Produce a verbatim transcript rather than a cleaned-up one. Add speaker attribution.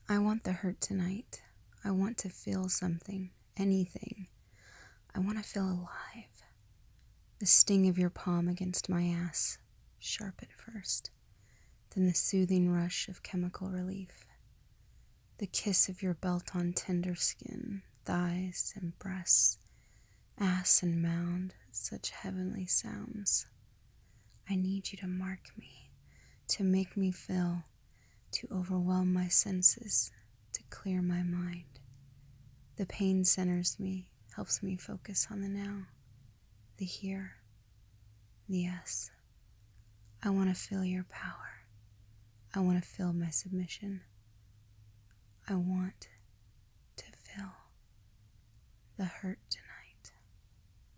Speaker 1: I want the hurt tonight. I want to feel something, anything. I want to feel alive. The sting of your palm against my ass, sharp at first, then the soothing rush of chemical relief. The kiss of your belt on tender skin, thighs and breasts, ass and mound, such heavenly sounds. I need you to mark me, to make me feel, to overwhelm my senses, to clear my mind. The pain centers me, helps me focus on the now, the here, the yes. I want to feel your power. I want to feel my submission. I want to feel the hurt tonight.